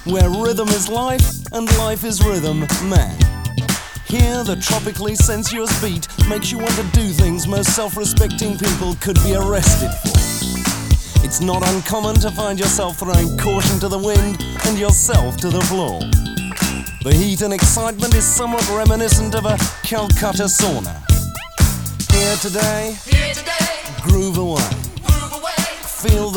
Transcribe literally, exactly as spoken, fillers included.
where rhythm is life and life is rhythm, man. Here, the tropically sensuous beat makes you want to do things most self-respecting people could be arrested for. It's not uncommon to find yourself throwing caution to the wind and yourself to the floor. The heat and excitement is somewhat reminiscent of a Calcutta sauna. Here today, Here today, groove away. move away. Feel the